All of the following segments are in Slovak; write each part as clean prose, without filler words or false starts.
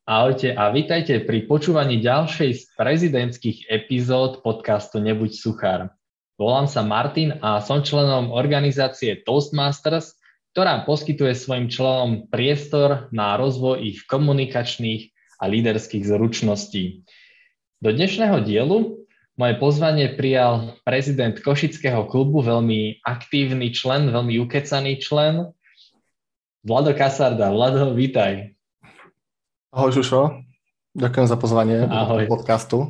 Ahojte a vítajte pri počúvaní ďalšej z prezidentských epizód podcastu Nebuď suchár. Volám sa Martin a som členom organizácie Toastmasters, ktorá poskytuje svojim členom priestor na rozvoj ich komunikačných a líderských zručností. Do dnešného dielu moje pozvanie prijal prezident Košického klubu, veľmi aktívny člen, veľmi ukecaný člen, Vlado Kasarda. Vlado, vítaj. Ahoj, Šušo. Ďakujem za pozvanie do podcastu.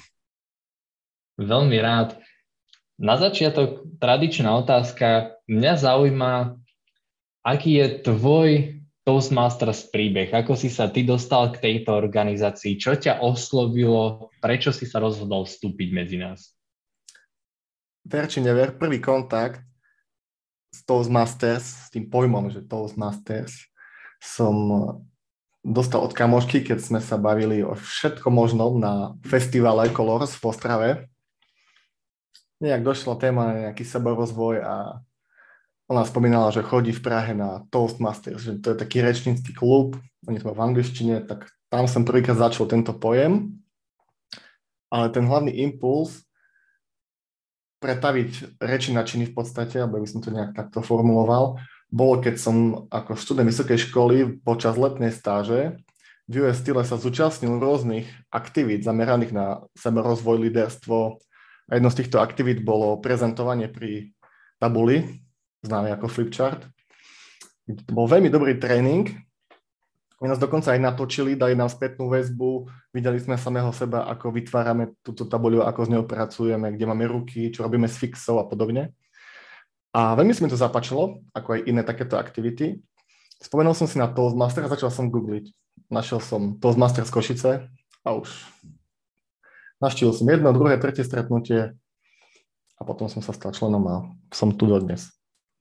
Veľmi rád. Na začiatok tradičná otázka. Mňa zaujíma, aký je tvoj Toastmasters príbeh? Ako si sa ty dostal k tejto organizácii? Čo ťa oslovilo? Prečo si sa rozhodol vstúpiť medzi nás? Ver či never, prvý kontakt s Toastmasters, s tým pojmom, že Toastmasters, som dostal od kamošky, keď sme sa bavili o všetko možnom na festivale Colors v Ostrave. Nejak došla téma na nejaký sebarozvoj a ona spomínala, že chodí v Prahe na Toastmasters, že to je taký rečnícky klub, oni to majú v angličtine, tak tam som prvýkrát začal tento pojem. Ale ten hlavný impuls pretaviť reči na činy v podstate, aby som to nejak takto formuloval, bolo, keď som ako študent vysokej školy počas letnej stáže v US Style sa zúčastnil rôznych aktivít zameraných na sebarozvoj, líderstvo. A jedno z týchto aktivít bolo prezentovanie pri tabuli, známe ako flipchart. To bol veľmi dobrý tréning. My nás dokonca aj natočili, dali nám spätnú väzbu, videli sme samého seba, ako vytvárame túto tabuľu, ako s ňou pracujeme, kde máme ruky, čo robíme s fixou a podobne. A veľmi sa mi to zapáčilo, ako aj iné takéto aktivity. Spomenul som si na Toastmaster a začal som googliť. Našiel som Toastmaster z Košice a už navštívil som jedno, druhé, tretie stretnutie a potom som sa stal členom a som tu dodnes.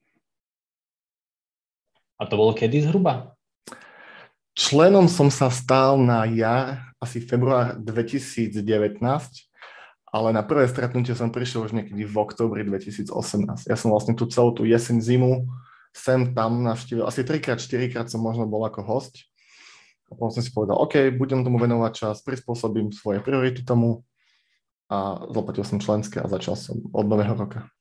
A to bolo kedy zhruba? Členom som sa stal na jar, asi február 2019, ale na prvé stretnutie som prišiel už niekedy v októbri 2018. Ja som vlastne tú celú tú jeseň, zimu sem tam navštívil. Asi 3-4 krát som možno bol ako host. A potom som si povedal, OK, budem tomu venovať čas, prispôsobím svoje priority tomu a zaplatil som členské a začal som od nového roka.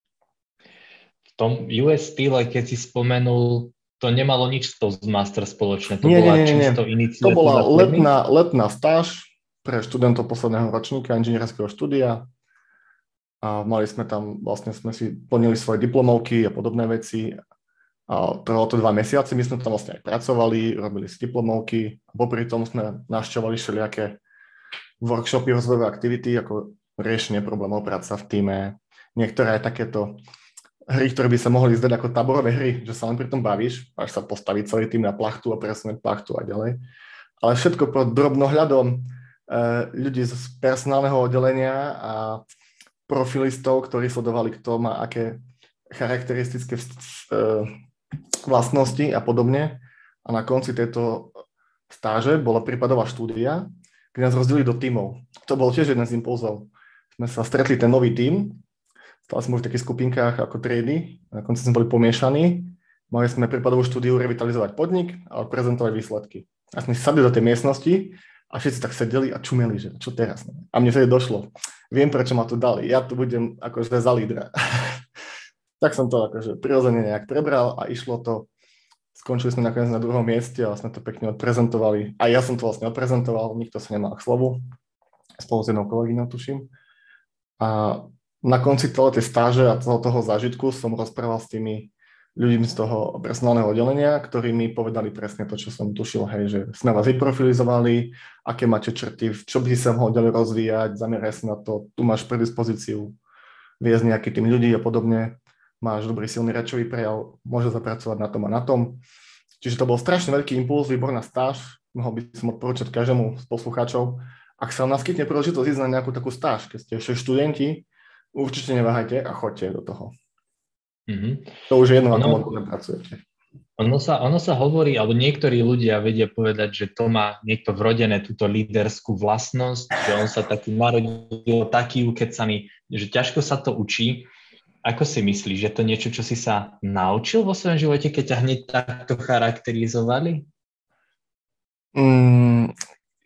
V tom US Style, keď si spomenul, to nemalo nič s Toastmasters spoločné. To bola čisto iniciatíva. To bola letná stáž pre študentov posledného ročníka inžinierského štúdia a mali sme tam, vlastne sme si plnili svoje diplomovky a podobné veci a trvalo to 2 mesiace, my sme tam vlastne aj pracovali, robili si diplomovky a popri tom sme navštevovali všelijaké workshopy, rozvojové aktivity, ako riešenie problémov, práca v tíme, niektoré aj takéto hry, ktoré by sa mohli zdať ako táborové hry, že sa len pri tom bavíš, až sa postaví celý tým na plachtu a presunúť plachtu a ďalej. Ale všetko pod drobnohľadom ľudí z personálneho oddelenia a profilistov, ktorí sledovali, kto má aké charakteristické vlastnosti a podobne. A na konci tejto stáže bola prípadová štúdia, kde nás rozdelili do tímov. To bol tiež jeden z impulzov. Sme sa stretli, ten nový tím, stali sme už v takých skupinkách ako triedy, na konci sme boli pomiešaní, mali sme prípadovú štúdiu revitalizovať podnik a prezentovať výsledky. A sme sadli do tej miestnosti a všetci tak sedeli a čumeli, že čo teraz. A mne vtedy došlo. Viem, prečo ma tu dali. Ja tu budem akože za lídra. Tak som to akože prirodzene nejak prebral a išlo to. Skončili sme nakoniec na druhom mieste a sme to pekne odprezentovali. A ja som to vlastne odprezentoval, nikto sa nemal k slovu. Spolu s jednou kolegyňou, tuším. A na konci celej tej stáže a celého toho zážitku som rozprával s tými ľuďmi z toho personálneho oddelenia, ktorí mi povedali presne to, čo som tušil, hej, že sme vás vyprofilizovali, aké máte črty, čo by si sa mohol ďalej rozvíjať, zameraj sa na to, tu máš predispozíciu viesť nejaký tým ľudí a podobne, máš dobrý silný rečový prejav, môže zapracovať na tom a na tom. Čiže to bol strašne veľký impuls, výborná stáž, mohol by som odporúčať každému z poslucháčov. Ak sa vám naskytne príležitosť ísť na nejakú takú stáž, keď ste ešte študenti, určite neváhajte a choďte do toho. Mm-hmm. To už je jedno, ako moc pracujete. Ono sa hovorí, alebo niektorí ľudia vedia povedať, že to má niekto vrodené túto líderskú vlastnosť, že on sa taký narodil, taký ukecaný, že ťažko sa to učí. Ako si myslíš, že to niečo, čo si sa naučil vo svojom živote, keď ťa hneď takto charakterizovali?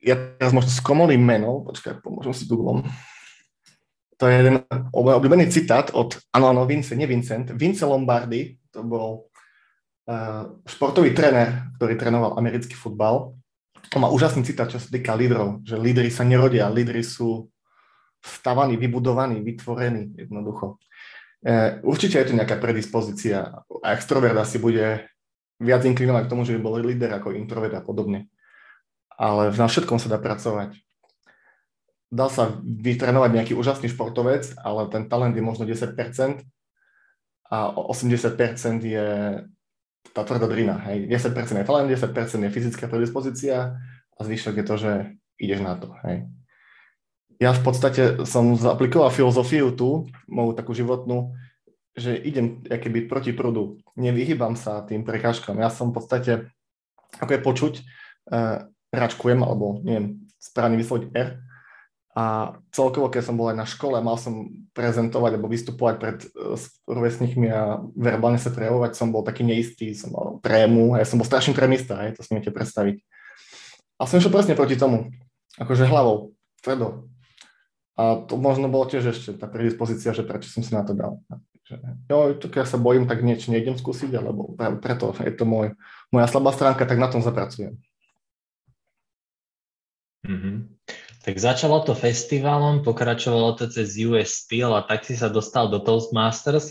ja teraz možno skomolím meno, počkaj, pomôžem si Googlom. To je jeden obľúbený citát od, Vince Lombardi, to bol športový tréner, ktorý trénoval americký futbal. On má úžasný citát, čo sa týka lídrov, že lídri sa nerodia, lídri sú vstavaní, vybudovaní, vytvorení jednoducho. Určite je to nejaká predispozícia a extrovert asi bude viac inklinovať k tomu, že by bol líder ako introvert a podobne. Ale na všetkom sa dá pracovať. Dá sa vytrénovať nejaký úžasný športovec, ale ten talent je možno 10% a 80% je tá tvrdá drina. Hej. 10% je talent, 10% je fyzická predispozícia a zvyšok je to, že ideš na to. Hej. Ja v podstate som zaaplikoval filozofiu tu, moju takú životnú, že idem akoby proti prúdu. Nevyhýbam sa tým prekážkam. Ja som v podstate, ako je počuť, račkujem, alebo neviem správne vysloviť R. A celkovo, keď som bol aj na škole, mal som prezentovať alebo vystupovať pred rovesníkmi a verbálne sa prejavovať, som bol taký neistý, som mal trému, ja som bol strašný trémista, to si viete predstaviť. A som išiel presne proti tomu, akože hlavou, tvrdo. A to možno bolo tiež ešte tá predispozícia, že prečo som si na to dal. Tak ja sa bojím, tak niečo nejdem skúsiť, alebo preto je to moja slabá stránka, tak na tom zapracujem. Mm-hmm. Tak začalo to festivalom, pokračovalo to cez US Steel a tak si sa dostal do Toastmasters.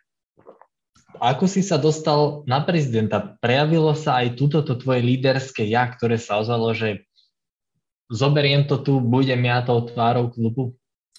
Ako si sa dostal na prezidenta? Prejavilo sa aj túto tvoje líderské ja, ktoré sa ozvalo, že zoberiem to tu, budem ja tou tvárou klubu?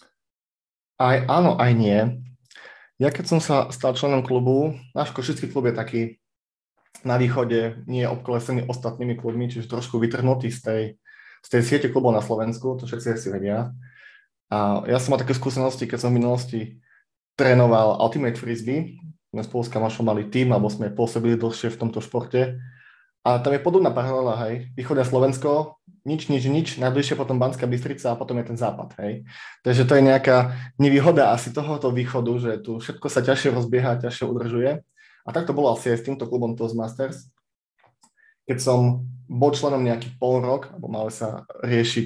Aj áno, aj nie. Ja keď som sa stal členom klubu, náš košický klub je taký na východe, nie je obkolesený ostatnými klubmi, čiže trošku vytrhnutý z tej siete klubov na Slovensku, to všetci si vedia. A ja som mal také skúsenosti, keď som v minulosti trénoval Ultimate Frisbee. My spolu s kamošom mali tým, alebo sme pôsobili dlhšie v tomto športe. A tam je podobná paralela, hej. Východné Slovensko, nič, najbližšie potom Banská Bystrica a potom je ten západ, hej. Takže to je nejaká nevýhoda asi tohoto východu, že tu všetko sa ťažšie rozbieha, ťažšie udržuje. A tak to bolo asi aj s týmto klubom Toastmasters. Keď som bol členom nejaký pol rok, alebo malo sa riešiť,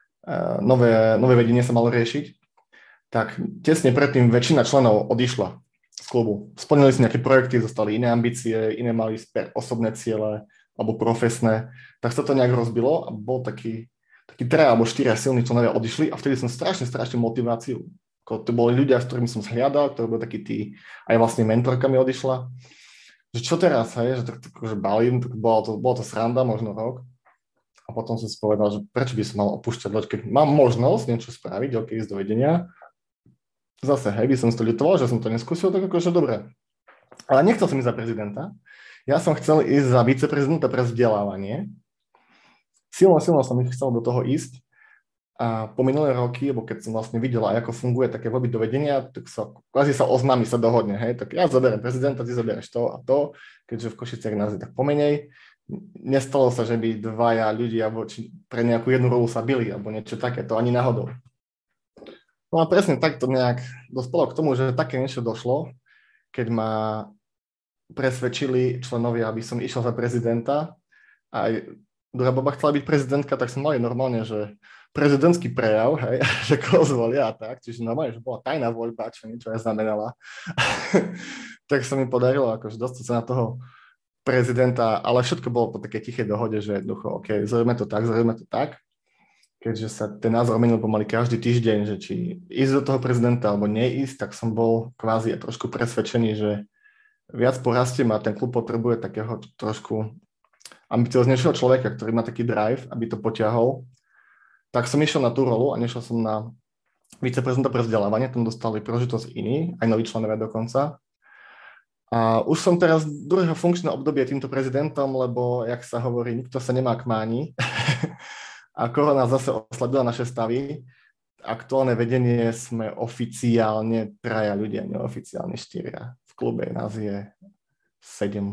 nové vedenie sa malo riešiť, tak tesne predtým väčšina členov odišla z klubu. Splnili si nejaké projekty, zostali iné ambície, iné mali osobné ciele alebo profesné, tak sa to nejak rozbilo a bol taký 3 alebo 4 silní členovia odišli a vtedy som strašne motiváciu. To boli ľudia, s ktorými som zhliadal, ktorí boli takí tí, aj vlastne mentorka mi odišla. Že čo teraz, hej, že že balím, tak bolo to sranda, možno rok. A potom som si povedal, že prečo by som mal opúšťať loď, keď mám možnosť niečo spraviť, ísť do vedenia. Zase, hej, by som si to ľutoval, že som to neskúsil, tak akože dobre. Ale nechcel som ísť za prezidenta. Ja som chcel ísť za viceprezidenta pre vzdelávanie. Silno som chcel do toho ísť. A po minulé roky, lebo keď som vlastne videl, ako funguje také voľby do vedenia, tak kvázi sa oznámi, sa dohodne, hej, tak ja zoberiem prezidenta, ty zoberieš to a to, keďže v Košiciach nás je tak pomenej. Nestalo sa, že by dvaja ľudia pre nejakú jednu rolu sa bili, alebo niečo také, to ani náhodou. No a presne takto nejak dospelo k tomu, že také niečo došlo, keď ma presvedčili členovia, aby som išiel za prezidenta. A aj druhá baba chcela byť prezidentka, tak som mali normálne, že prezidentský prejav, hej, že koho zvolia a tak, čiže normálne, že bola tajná voľba, čo niečo aj znamenala. Tak sa mi podarilo akože dostať sa na toho prezidenta, ale všetko bolo po takej tichej dohode, že jednoducho, OK, zrobíme to tak, keďže sa ten názor menil pomaly každý týždeň, že či ísť do toho prezidenta alebo neísť, tak som bol kvázi trošku presvedčený, že viac porastiem a ten klub potrebuje takého trošku ambicioznejšieho človeka, ktorý má taký drive, aby to potiahol. Tak som išiel na tú rolu a nešiel som na viceprezidenta pre vzdelávanie, tam dostali príležitosť iní, aj noví členovia dokonca. A už som teraz druhého funkčné obdobie týmto prezidentom, lebo, jak sa hovorí, nikto sa nemá k máni. A korona zase oslabila naše stavy. Aktuálne vedenie sme oficiálne 3 ľudia, neoficiálne 4. V klube nás je 7-8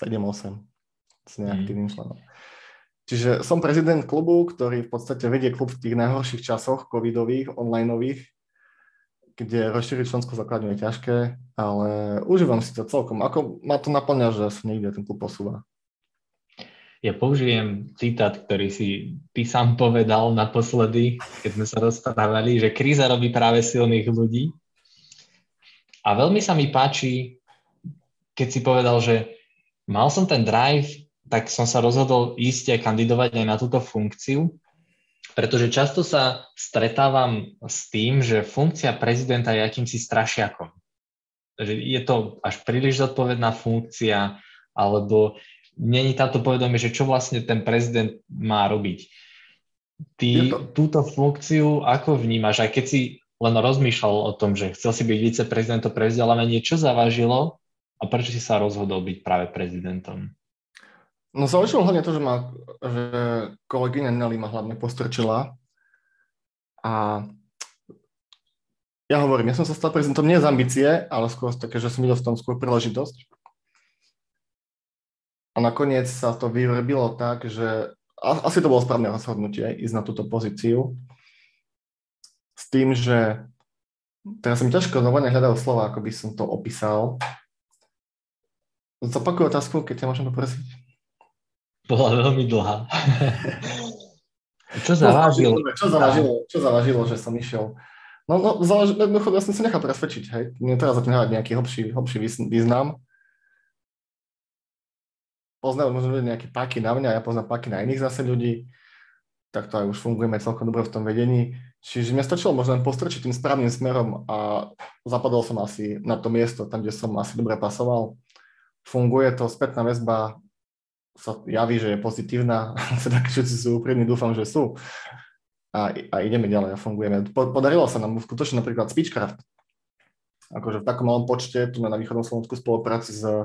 s neaktívnym členom. Čiže som prezident klubu, ktorý v podstate vedie klub v tých najhorších časoch covidových, onlineových, kde rozšíriť členskú základňu je ťažké, ale užívam si to celkom. Ako ma to naplňa, že sa niekde ten klub posúva. Ja použijem citát, ktorý si ty sám povedal naposledy, keď sme sa rozprávali, že kríza robí práve silných ľudí. A veľmi sa mi páči, keď si povedal, že mal som ten drive, tak som sa rozhodol ísť a kandidovať aj na túto funkciu, pretože často sa stretávam s tým, že funkcia prezidenta je akýmsi strašiakom. Že je to až príliš zodpovedná funkcia, alebo není táto povedomie, že čo vlastne ten prezident má robiť. Ty túto funkciu ako vnímaš? Aj keď si len rozmýšľal o tom, že chcel si byť viceprezidentom pre vzdelávanie, čo zavážilo a prečo si sa rozhodol byť práve prezidentom? No zaujímalo hlavne to, že kolegyňa Nelly ma hlavne postrčila. A ja hovorím, ja som sa stal prezidentom nie z ambície, ale skôr také, že som videl v tom skôr príležitosť. A nakoniec sa to vyvrbilo tak, že asi to bolo správne rozhodnutie ísť na túto pozíciu. S tým, že teraz sa mi ťažko znovu nehľadajú slova, ako by som to opísal. Zopakuj otázku, keď ťa môžem poprosiť. Bola veľmi dlhá. Čo zavážilo? Čo zavážilo, že som išiel? Ja som sa nechal presvedčiť, hej. Netreba za tým hľadať nejaký hlbší význam. Poznajú možno nejaké páky na mňa, ja poznám páky na iných zase ľudí, tak to aj už fungujeme celkom dobre v tom vedení. Čiže mňa stačilo možno len postrčiť tým správnym smerom a zapadol som asi na to miesto, tam, kde som asi dobre pasoval. Funguje to, spätná väzba sa javí, že je pozitívna, teda všetci sú úprimní, dúfam, že sú. A ideme ďalej a fungujeme. Podarilo sa nám skutočne napríklad Speechcraft. Akože v takom malom počte, tu na východnom Slovensku spolupráci s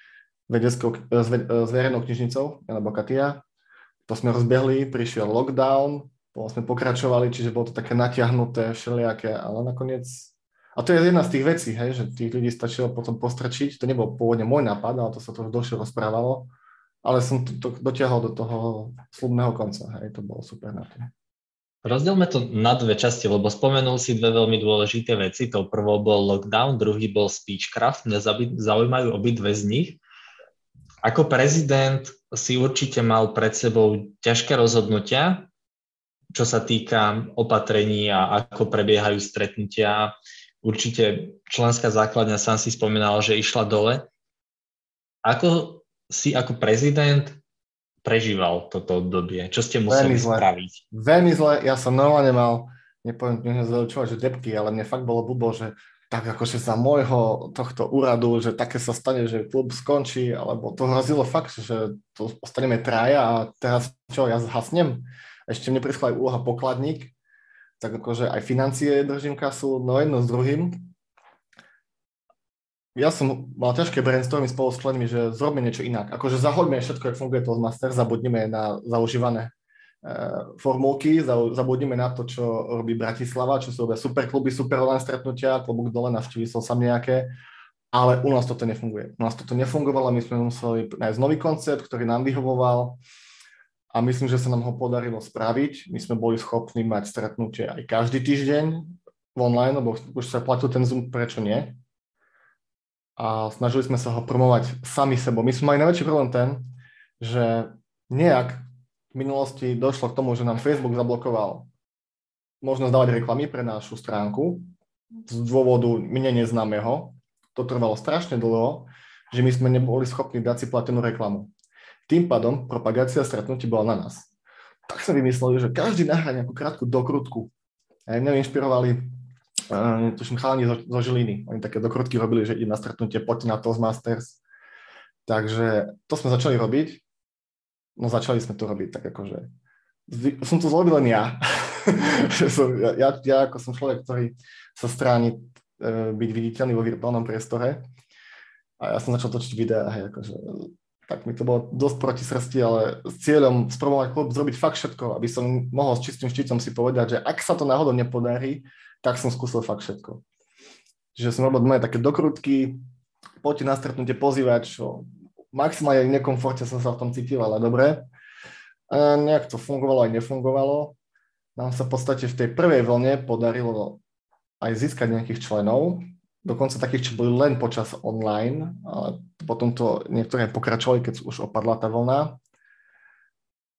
verejnou knižnicou Jana Bokatia. To sme rozbehli, prišiel lockdown, potom sme pokračovali, čiže bolo to také natiahnuté, všelijaké, ale nakoniec... A to je jedna z tých vecí, hej, že tých ľudí stačilo potom postrčiť. To nebol pôvodne môj nápad, ale to sa to už dlhšie rozprávalo. Ale som to dotiahol do toho slubného konca, hej, to bolo super na to. Rozdielme to na dve časti, lebo spomenul si dve veľmi dôležité veci. Tou prvou bol lockdown, druhý bol Speechcraft. Mňa zaujímajú obidve z nich. Ako prezident si určite mal pred sebou ťažké rozhodnutia, čo sa týka opatrení a ako prebiehajú stretnutia. Určite členská základňa, sám si spomínal, že išla dole. Ako si ako prezident prežíval toto obdobie? Čo ste museli spraviť? Veľmi zle. Ja som normálne mal, nepoviem, že depky, ale mne fakt bolo blbo, že tak akože za môjho tohto úradu, že také sa stane, že klub skončí, alebo to hrozilo fakt, že to ostaneme traja a teraz čo, ja zhasnem? Ešte mne prišla aj úloha pokladník, tak akože aj financie držím kasu, no jedno s druhým. Ja som mal ťažké brainstormy spolu s členmi, že zrobíme niečo inak. Akože zahoďme všetko, jak funguje Toastmaster, zabudnime na zaužívané formulky, zabudnime na to, čo robí Bratislava, čo sú robia super kluby, super online stretnutia, klobúk dole, navštívil som nejaké, ale u nás toto nefunguje. U nás toto nefungovalo, my sme museli nájsť nový koncept, ktorý nám vyhovoval a myslím, že sa nám ho podarilo spraviť. My sme boli schopní mať stretnutie aj každý týždeň online, lebo už sa platil ten Zoom, prečo nie? A snažili sme sa ho promovať sami sebou. My sme mali najväčší problém ten, že nejak v minulosti došlo k tomu, že nám Facebook zablokoval možnosť dávať reklamy pre našu stránku z dôvodu mne neznámeho. To trvalo strašne dlho, že my sme neboli schopní dať si platenú reklamu. Tým pádom propagácia stretnutí bola na nás. Tak sme vymysleli, že každý nahrá nejakú krátku dokrutku. A mňa inšpirovali tuším chalani zo Žiliny. Oni také dokrutky robili, že idem na stretnutie, poďte na Toastmasters. Takže to sme začali robiť. No začali sme to robiť tak akože... Som to zrobil len ja. ja ako som človek, ktorý sa stráni byť viditeľný vo virtuálnom priestore. A ja som začal točiť videá, hej, akože... Tak mi to bolo dosť proti srsti, ale s cieľom spromovať klub, zrobiť fakt všetko, aby som mohol s čistým štítom si povedať, že ak sa to náhodou nepodarí, tak som skúsil fakt všetko. Čiže som robil moje také dokrutky, poďte na stretnutie pozývať, čo maximálne v nekomforte som sa v tom cítil, ale dobre. A nejak to fungovalo aj nefungovalo. Nám sa v podstate v tej prvej vlne podarilo aj získať nejakých členov, dokonca takých, čo boli len počas online, ale potom to niektoré pokračovali, keď už opadla tá vlna.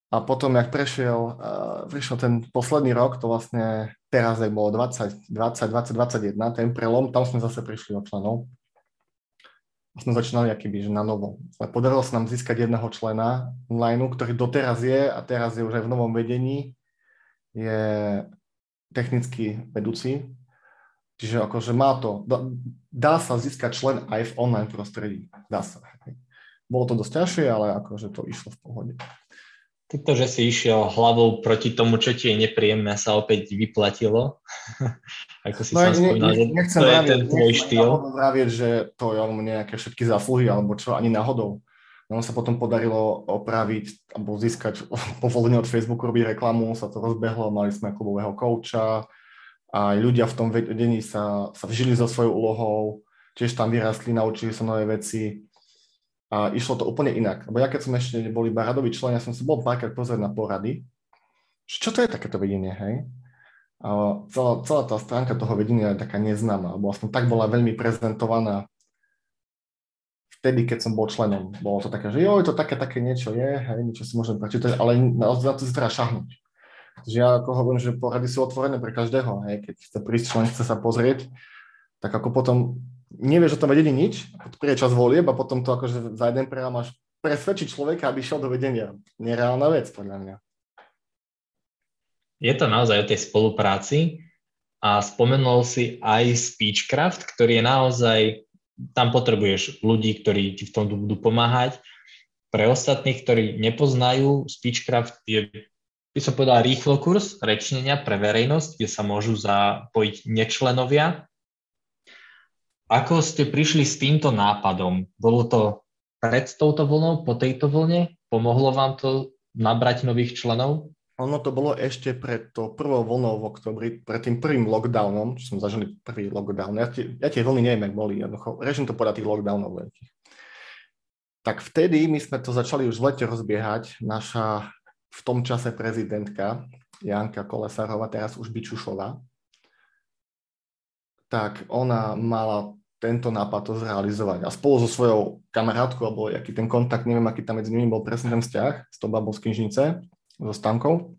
A potom, jak prišiel ten posledný rok, to vlastne teraz bolo 2021, ten prelom, tam sme zase prišli o členov. A sme začínali akýby, že na novo. Podarilo sa nám získať jedného člena online, ktorý doteraz je a teraz je už aj v novom vedení. Je technický vedúci. Čiže akože dá sa získať člen aj v online prostredí. Dá sa. Bolo to dosť ťažšie, ale akože to išlo v pohode. To, že si išiel hlavou proti tomu, čo ti je nepríjemné, sa opäť vyplatilo. Ako si sám spomínal, že to je ten tvoj štýl. Nechcem vravieť, že to je nejaké všetky zásluhy, alebo čo, ani náhodou. Nám sa potom podarilo opraviť, alebo získať povolenie od Facebooku, robiť reklamu, sa to rozbehlo, mali sme klubového kouča, a ľudia v tom vedení sa vžili so svojou úlohou, tiež tam vyrastli, naučili sa nové veci. A išlo to úplne inak. Lebo ja keď som ešte bol iba radový člen, ja som si bol párkrát pozrieť na porady. Čo to je takéto vedenie, hej? A celá tá stránka toho vedenia je taká neznáma, lebo vlastne tak bola veľmi prezentovaná vtedy, keď som bol členom. Bolo to také, že je to také niečo je, hej, niečo si môžem prečítať, ale na to si treba šahnuť. Takže ja ako hovorím, že porady sú otvorené pre každého, hej, keď chce prísť člen, chce sa pozrieť, tak ako potom nevieš o tom vedení nič, príde čas volieb a potom to akože za jeden prehľad máš presvedčiť človeka, aby šiel do vedenia. Nereálna vec, podľa mňa. Je to naozaj o tej spolupráci a spomenul si aj Speechcraft, ktorý je naozaj, tam potrebuješ ľudí, ktorí ti v tom budú pomáhať. Pre ostatných, ktorí nepoznajú, Speechcraft je, by som povedal, rýchlo kurz rečnenia pre verejnosť, kde sa môžu zapojiť nečlenovia. Ako ste prišli s týmto nápadom? Bolo to pred touto vlnou, po tejto vlne? Pomohlo vám to nabrať nových členov? Ono to bolo ešte pred to prvou vlnou v oktobri, pred tým prvým lockdownom, čo som zažil prvý lockdown. Ja tie vlny neviem, jak boli, riešim to podľa tých lockdownov veľkých. Tak vtedy my sme to začali už v lete rozbiehať. Naša v tom čase prezidentka Janka Kolesárová, teraz už Bičušová, tak ona mala tento nápad to zrealizovať. A spolu so svojou kamarátkou, alebo aký ten kontakt, neviem, aký tam medzi nimi bol presne ten vzťah, s tou babou z Knižnice, so Stankou.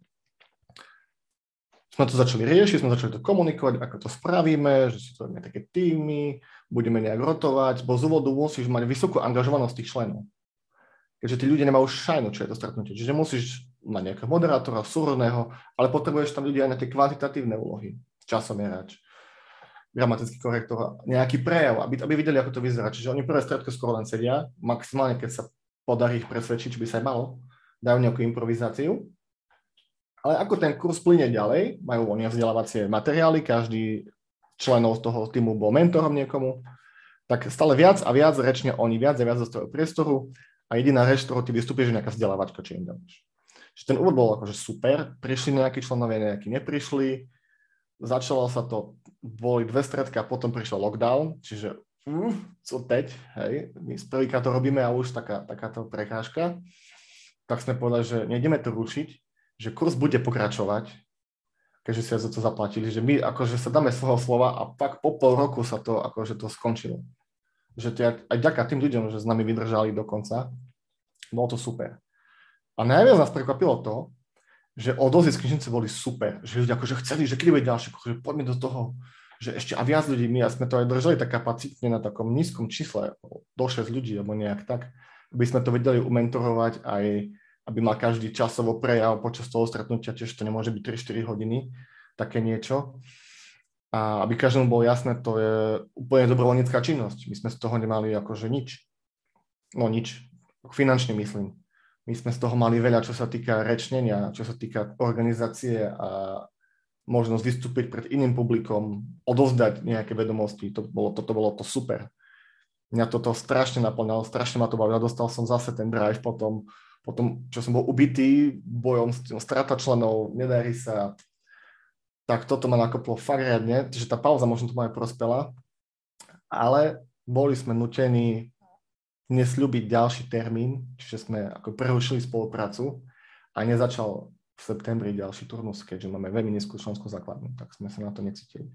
Sme to začali riešiť, sme začali to komunikovať, ako to spravíme, že si to robíme také týmy, budeme nejak rotovať, bo z úvodu musíš mať vysokú angažovanosť tých členov. Keďže tí ľudia nemajú šajnu, čo je to stretnutie. Čiže musíš mať nejakého moderátora, súrodného, ale potrebuješ tam ľudia aj na tie kvantitatívne úlohy, časomerač, gramatický korektor, nejaký prejav, aby videli, ako to vyzerá. Čiže oni prvé stredko skoro len sedia, maximálne, keď sa podarí ich presvedčiť, čo by sa aj malo, dajú nejakú improvizáciu. Ale ako ten kurz plyne ďalej, majú oni vzdelávacie materiály, každý členov z toho týmu bol mentorom niekomu, tak stále viac a viac rečne oni, viac a viac dostávajú priestoru a jediná reč, ktorou ty vystúpiš, je nejaká vzdelávačka, čo im dáš. Čiže ten úvod bol akože super, prišli nejakí členovia, nejakí neprišli, začalo sa to, boli 2 stredka, potom prišiel lockdown, čiže co teď, hej, my prvýkrát to robíme a už takáto prekážka, tak sme povedali, že nejdeme to rušiť, že kurz bude pokračovať, keďže si za to zaplatili, že my akože sa dáme svojho slova a pak po pol roku sa to akože to skončilo. Že aj ďaká tým ľuďom, že s nami vydržali do konca, bolo to super. A najviac nás prekvapilo to, že odozvy z Knižnice boli super, že ľudia akože chceli, že kedy bude ďalšie, že poďme do toho, že ešte a viac ľudí, my sme to aj držali tak kapacitne na takom nízkom čísle, do 6 ľudí, alebo nejak tak, aby sme to vedeli umentorovať aj, aby mal každý časovo prejav počas toho stretnutia, tiež to nemôže byť 3-4 hodiny, také niečo. A aby každému bolo jasné, to je úplne dobrovoľnícka činnosť. My sme z toho nemali akože nič. No nič, finančne myslím. My sme z toho mali veľa, čo sa týka rečnenia, čo sa týka organizácie a možnosť vystúpiť pred iným publikom, odovzdať nejaké vedomosti. Toto bolo to super. Mňa toto strašne naplňalo, strašne ma to bavilo. Dostal som zase ten drive potom, čo som bol ubitý bojom, strata členov, nedarí sa. Tak toto ma nakoplo fakt riadne, že tá pauza možno to ma aj prospela. Ale boli sme nutení nesľúbiť ďalší termín, čiže sme ako prerušili spoluprácu a nezačal v septembri ďalší turnus, keďže máme veľmi nízku členskú základnú, tak sme sa na to necítili.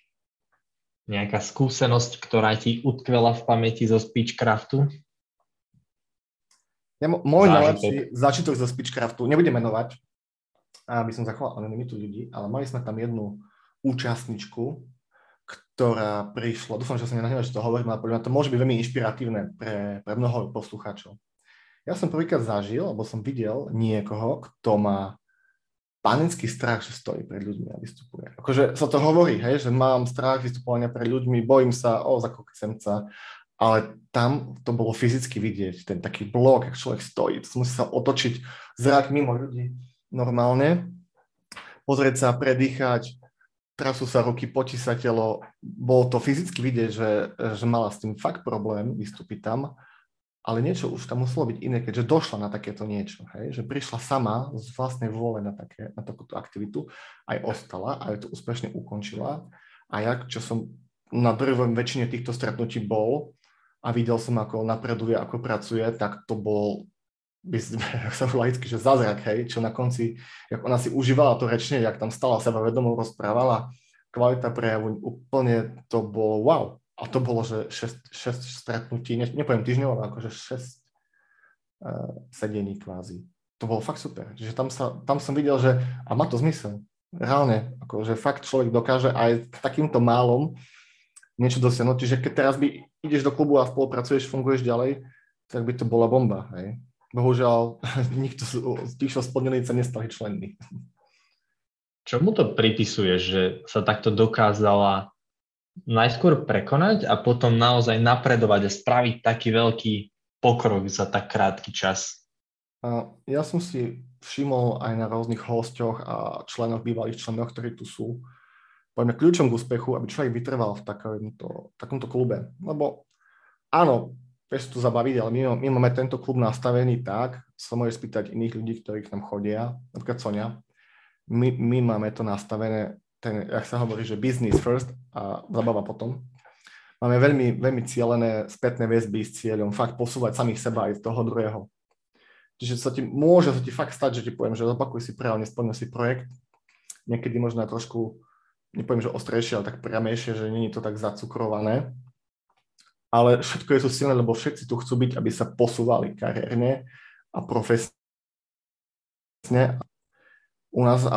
Nejaká skúsenosť, ktorá ti utkvela v pamäti zo Speechcraftu? Môj najlepší zážitok zo Speechcraftu, nebudem menovať, aby som zachoval anonymitu ľudí, ale mali sme tam jednu účastničku, ktorá prišla, dúfam, že sa nenahnevá, že to hovorím, ale podľa mňa to môže byť veľmi inšpiratívne pre mnoho poslucháčov. Ja som prvýkrát zažil, alebo som videl niekoho, kto má panický strach, že stojí pred ľuďmi a vystupuje. Akože sa to hovorí, hej, že mám strach vystupovania pred ľuďmi, bojím sa, zakokcem sa, ale tam to bolo fyzicky vidieť, ten taký blok, ak človek stojí, to musí sa otočiť zrak mimo ľudí normálne, pozrieť sa, predýchať, trasú sa ruky, potí sa telo, bolo to fyzicky vidieť, že mala s tým fakt problém vystúpiť tam, ale niečo už tam muselo byť iné, keďže došla na takéto niečo, hej? Že prišla sama z vlastnej vôle na takúto aktivitu, aj ostala, aj to úspešne ukončila. A ja, čo som na drvom väčšine týchto stretnutí bol a videl som, ako napreduje, ako pracuje, tak to bol, sa laicky, že zázrak, hej? Čo na konci, jak ona si užívala to rečne, jak tam stala sebavedomou, rozprávala, kvalita prejavu, úplne to bolo wow. A to bolo, že 6 stretnutí, nepoviem týždňov, ale akože 6 sedení kvázi. To bolo fakt super. Čiže tam som videl, že a má to zmysel. Reálne, akože fakt človek dokáže aj takýmto málom niečo dosiahnuť. Čiže keď teraz ideš do klubu a spolupracuješ, funguješ ďalej, tak by to bola bomba. Hej. Bohužiaľ, nikto z tých, čo splnili, sa nestali členmi. Čomu to pripisuješ, že sa takto dokázala najskôr prekonať a potom naozaj napredovať a spraviť taký veľký pokrok za tak krátky čas? Ja som si všimol aj na rôznych hosťoch a bývalých členoch, ktorí tu sú, poviem, kľúčom k úspechu, aby človek vytrval v takomto klube. Lebo áno, vieš tu zabaviť, ale my máme tento klub nastavený tak, sa môžeš spýtať iných ľudí, ktorí k nám chodia, napríklad Sonia, my máme to nastavené, jak sa hovorí, že business first a zabava potom. Máme veľmi, veľmi cielené spätné väzby s cieľom fakt posúvať samých seba aj z toho druhého. Čiže môže sa ti fakt stať, že ti poviem, že zopakuj si prejav, nesplnil si projekt. Niekedy možno trošku, nepoviem, že ostrejšie, ale tak priamejšie, že nie je to tak zacukrované. Ale všetko je tu silné, lebo všetci tu chcú byť, aby sa posúvali kariérne a profesne. U nás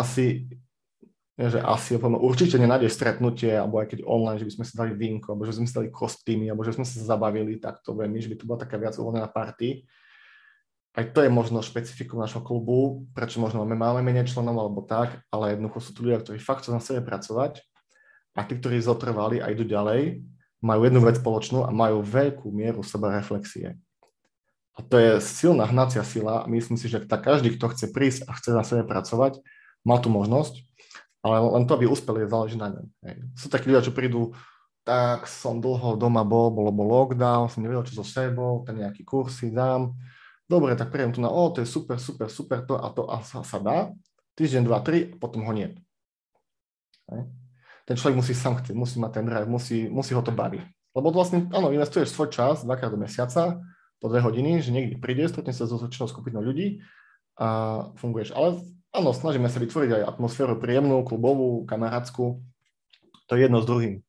určite nenájdeš stretnutie, alebo aj keď online, že by sme si dali vínko, alebo že sme si dali kostýmy, alebo že sme sa zabavili, tak to viem, že by to bola taká viac uvoľnená party. Aj to je možno špecifikum našho klubu, prečo možno máme menej členov alebo tak, ale jednoducho sú tu ľudia, ktorí fakt chcú na sebe pracovať a tí, ktorí zotrvali a idú ďalej, majú jednu vec spoločnú a majú veľkú mieru sebareflexie. A to je silná hnacia sila a myslím si, že každý, kto chce prísť a chce na sebe pracovať, má tu možnosť. Ale len to, aby uspeli, záleží na ňom. Sú takí ľudia, čo prídu, tak som dlho doma bol lockdown, som nevedel, čo so sebou, ten nejaký kursy dám. Dobre, tak príjem tu to je super, to a sa dá. Týždeň, 2, 3, a potom ho nie. Ten človek musí sám chcieť, musí mať ten drive, musí ho to baviť. Lebo vlastne, áno, investuješ svoj čas 2-krát do mesiaca, po 2 hodiny, že niekde príde, stretne sa so väčšinou skupinou ľudí a funguješ. Ale áno, snažíme sa vytvoriť aj atmosféru príjemnú, klubovú, kamarátskú. To je jedno s druhým.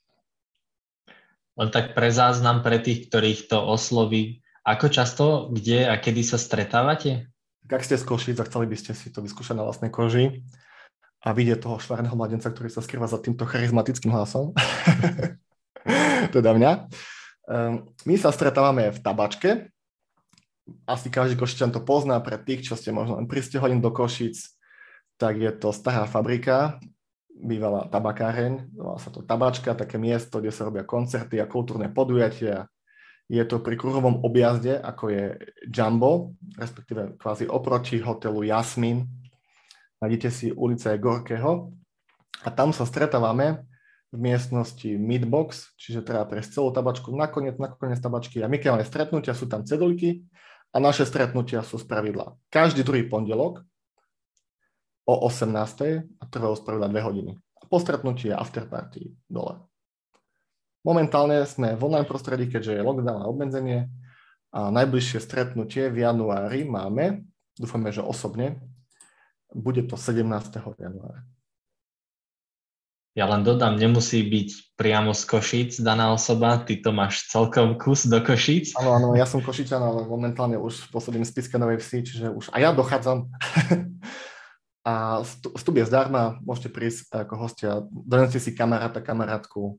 Len tak pre záznam pre tých, ktorých to osloví. Ako často, kde a kedy sa stretávate? Ak ste z Košíc a chceli by ste si to vyskúšať na vlastnej koži a vidieť toho švárneho mladenca, ktorý sa skrýva za týmto charizmatickým hlasom, teda mňa. My sa stretávame v Tabačke. Asi každý Košičan to pozná, pre tých, čo ste možno len prisťahovali do Košíc, tak je to stará fabrika, bývalá tabakáreň, volá sa to Tabačka, také miesto, kde sa robia koncerty a kultúrne podujatia. Je to pri kruhovom objazde, ako je Jumbo, respektíve kvázi oproti hotelu Jasmin. Nájdete si ulice Gorkého a tam sa stretávame v miestnosti Meatbox, čiže treba prejsť celú Tabačku, nakoniec Tabačky a my keď máme stretnutia, sú tam cedulky a naše stretnutia sú spravidla každý druhý pondelok o 18. a trvajú spravidla 2 hodiny. A po stretnutí je afterparty dole. Momentálne sme v online prostredí, keďže je lockdown a obmedzenie a najbližšie stretnutie v januári máme, dúfame, že osobne, bude to 17. januára. Ja len dodám, nemusí byť priamo z Košíc daná osoba, ty to máš celkom kus do Košíc. Áno, ja som Košičan, ale momentálne už pôsobím v Spišskej Novej Vsi, čiže už aj ja dochádzam. A vstup je zdarma, môžete prísť ako hostia, doneste si kamaráta, kamarátku.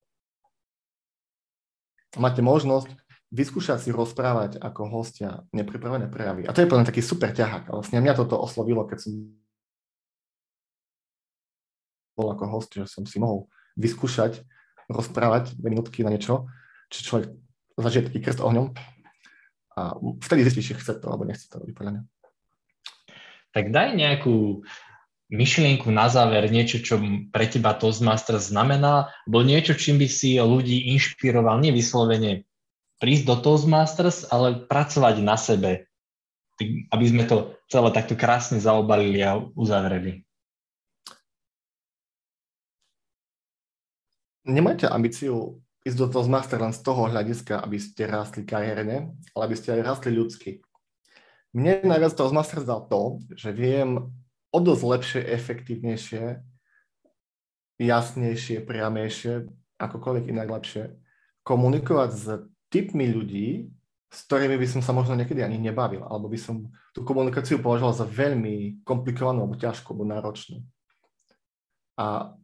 Máte možnosť vyskúšať si rozprávať ako hostia nepripravené prejavy. A to je pre mňa taký super ťahák. Vlastne mňa toto oslovilo, keď som bol ako host, že som si mohol vyskúšať rozprávať 2 minútky na niečo, či človek zažije taký krst ohňom a vtedy zistí, či chce to alebo nechce to robiť podľa mňa. Tak daj nejakú myšlienku na záver, niečo, čo pre teba Toastmasters znamená, alebo niečo, čím by si ľudí inšpiroval, nevyslovene prísť do Toastmasters, ale pracovať na sebe, aby sme to celé takto krásne zaobalili a uzavreli. Nemajte ambíciu ísť do Toastmasters len z toho hľadiska, aby ste rástli kariérne, ale aby ste aj rástli ľudsky. Mne najviac Toastmasters dal to, že viem o dosť lepšie, efektívnejšie, jasnejšie, priamejšie, akokoľvek inak lepšie, komunikovať s typmi ľudí, s ktorými by som sa možno niekedy ani nebavil, alebo by som tú komunikáciu považoval za veľmi komplikovanú, alebo ťažkú, alebo náročnú. A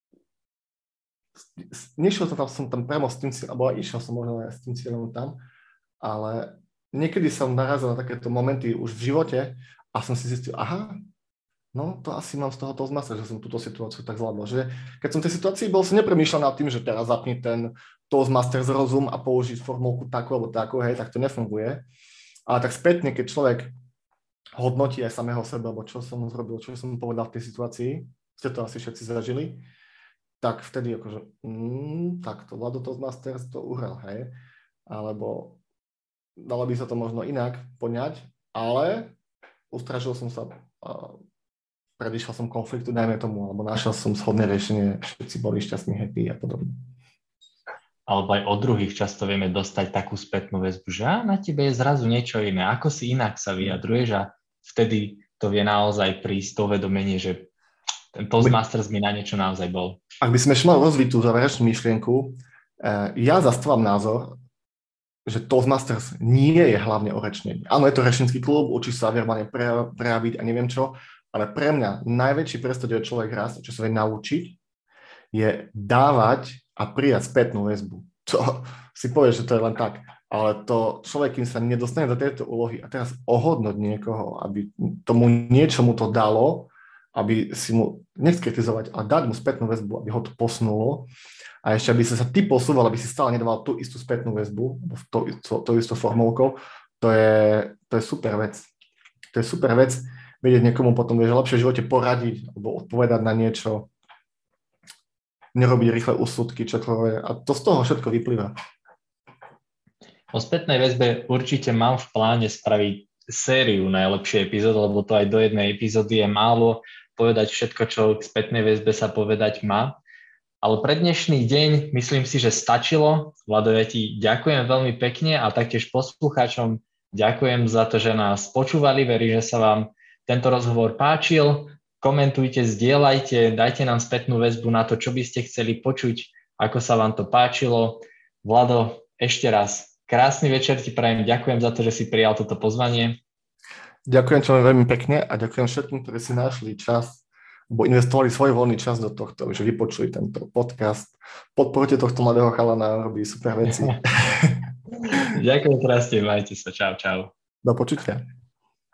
nešiel som tam priamo s tým cieľom, alebo išiel som možno aj s tým cieľom tam, ale niekedy som narazil na takéto momenty už v živote a som si zistil, aha, no to asi mám z toho Toastmasters, že som túto situáciu tak zvládol. Že keď som v tej situácii bol, som nepremýšľal nad tým, že teraz zapni ten Toastmasters rozum a použiť formulku takú alebo takú, hej, tak to nefunguje. Ale tak spätne, keď človek hodnotí aj samého seba, alebo čo som zrobil, čo som povedal v tej situácii, ste to asi všetci zažili, tak vtedy akože, tak to Vlado Toastmasters to uhral, hej. Alebo dalo by sa to možno inak poňať, ale ustražil som sa, predišiel som konfliktu, dajme tomu, alebo našiel som shodné riešenie, všetci boli šťastní, happy a podobne. Alebo aj od druhých často vieme dostať takú spätnú väzbu, že na tebe je zrazu niečo iné, ako si inak sa vyjadruješ a vtedy to vie naozaj prísť to uvedomenie, že ten Toastmasters mi na niečo naozaj bol. Ak by sme ešte mali rozviť tú záverečnú myšlienku, ja zastávam názor, že Toastmasters nie je hlavne o rečnení. Áno, je to rečnícky klub, učí sa verbálne prejaviť a neviem čo, ale pre mňa najväčší priestor, kde človek rásť, čo sa vie naučiť, je dávať a prijať spätnú väzbu. To si povieš, že to je len tak, ale to človek, kým sa nedostane do tejto úlohy a teraz ohodnoť niekoho, aby tomu niečomu to dalo, aby si mu neskritizovať, ale dať mu spätnú väzbu, aby ho to posunulo a ešte, aby sa ty posúval, aby si stále nedával tú istú spätnú väzbu, tú istú formulkou, to je super vec. To je super vec, vedieť niekomu potom, že lepšie v živote poradiť alebo odpovedať na niečo, nerobiť rýchle úsudky, čokoľvek. A to z toho všetko vyplýva. O spätnej väzbe určite mám v pláne spraviť sériu najlepšie epizód, lebo to aj do jednej epizódy je málo povedať všetko, čo k spätnej väzbe sa povedať má. Ale pre dnešný deň myslím si, že stačilo. Vlado, ja ti ďakujem veľmi pekne a taktiež poslucháčom ďakujem za to, že nás počúvali. Verím, že sa vám tento rozhovor páčil. Komentujte, zdieľajte, dajte nám spätnú väzbu na to, čo by ste chceli počuť, ako sa vám to páčilo. Vlado, ešte raz krásny večer ti prajem. Ďakujem za to, že si prijal toto pozvanie. Ďakujem čo veľmi pekne a ďakujem všetkým, ktorí si našli čas alebo investovali svoj voľný čas do tohto, že vypočuli tento podcast. Podporte tohto mladého chalana, robí super veci. Ďakujem krásne, majte sa. Čau, čau. Do počutia.